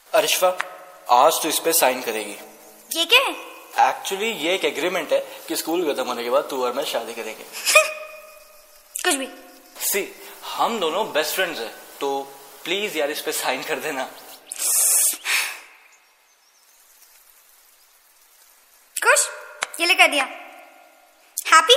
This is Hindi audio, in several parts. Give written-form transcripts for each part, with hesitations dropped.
अर्शवा, आज तो इस पे साइन करेगी। ये क्या है? एक्चुअली ये एक एग्रीमेंट है कि स्कूल खत्म होने के बाद तू और मैं शादी करेंगे। कुछ भी। सी, हम दोनों बेस्ट फ्रेंड्स हैं, तो प्लीज यार इस पे साइन कर देना। खुश? ये ले कर दिया। हैप्पी?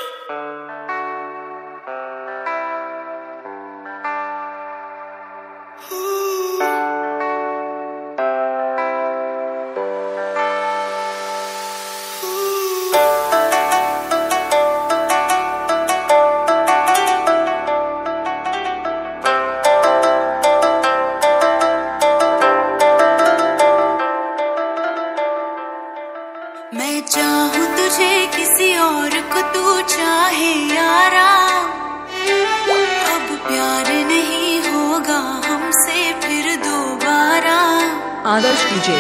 मैं चाहूं तुझे किसी और को तू चाहे यारा, अब प्यार नहीं होगा हमसे फिर दोबारा। आदर्श डीजे,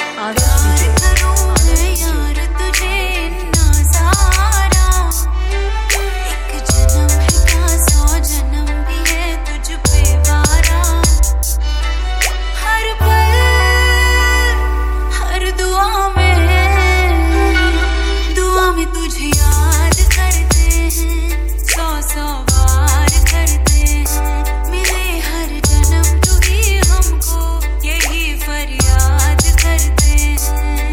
यार तुझे इतना सारा, एक जन्म है क्या 100 जन्म भी है तुझ पे वारा। हर पल हर दुआ में तुझे याद करते हैं, 100 बार करते हैं। मिले हर जन्म तू ही हमको यही फरियाद करते हैं।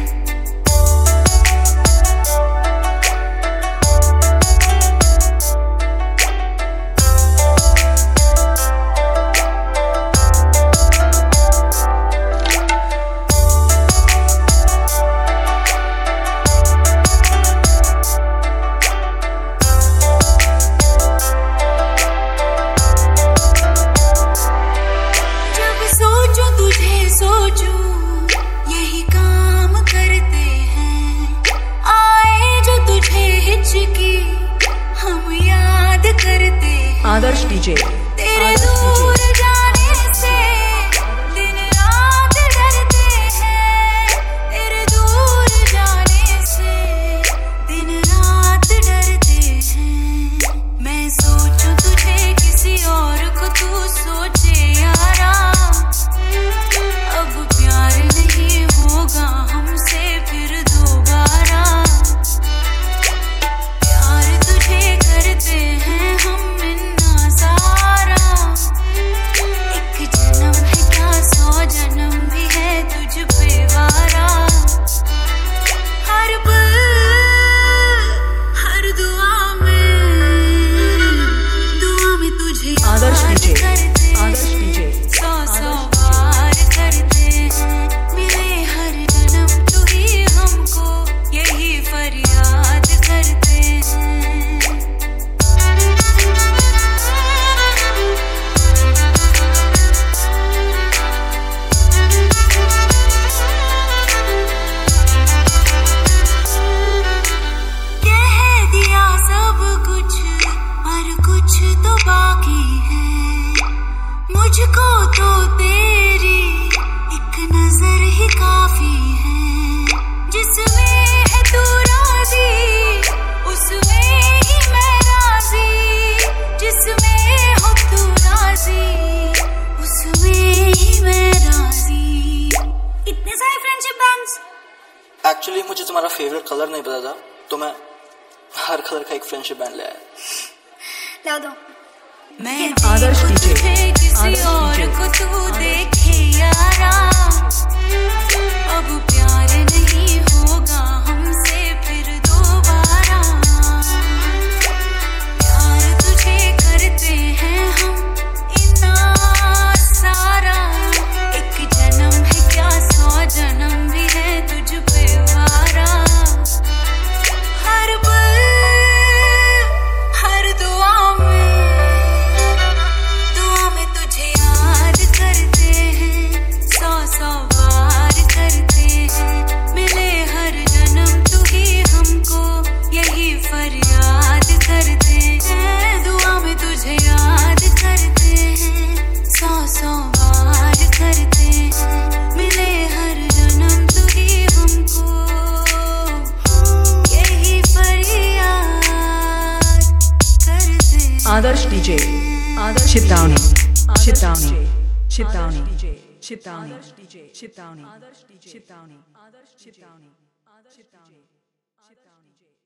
आदर्श डीजे, तेरे दूर जाने से दिन रात डरते हैं, तेरे दूर जाने से दिन रात डरते हैं। मैं सोचूं तुझे किसी और को तू सोचे यारा, अब प्यार नहीं होगा हमसे फिर दोबारा। प्यार तुझे करते हैं हम मुझको तो तेरी एक नजर ही काफी है, जिसमें है तू राजी उसमें ही मैं राजी, जिसमें हो तू राजी उसमें ही मैं राजी। इतने सारे फ्रेंडशिप बैंड्स। एक्चुअली मुझे तुम्हारा फेवरेट कलर नहीं पता था, तो मैं हर कलर का एक फ्रेंडशिप बैंड ले आया। ला दो। मैं आदर्श डीजे, किसी और को तू देखे यारा, अब प्यार नहीं होगा हमसे फिर दोबारा। प्यार तुझे करते हैं हम इतना सारा, एक जन्म है क्या 100 जन्म भी है तुझ पे वारा। हर पल हर दुआ तुझे याद करते हैं, 100 बार करते हैं। मिले हर जन्म तू ही हमको यही फरियाद करते हैं। दुआ में तुझे याद करते हैं, 100 बार करते हैं। मिले हर जन्म तू ही हमको यही फरियाद करते हैं। Adarsh DJ, Chitawni. Chitani Chitani Chitani Chitani Chitani Chitani